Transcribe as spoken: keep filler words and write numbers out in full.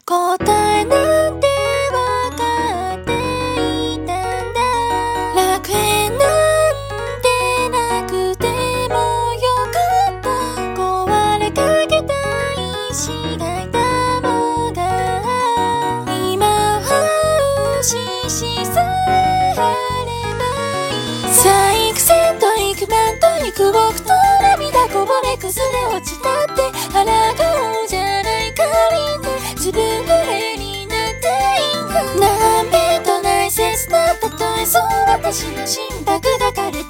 答えなんてわかっていたんだ。楽園なんてなくてもよかった。壊れかけた石がいたもんだ。今はししさえあればいい。さあ幾千と幾万と幾億と涙こぼれ崩れ落ちたって抗うじゃないかりにずぶ濡れになっていいんだ。何べんとない切なたとえそう私の心拍が枯れて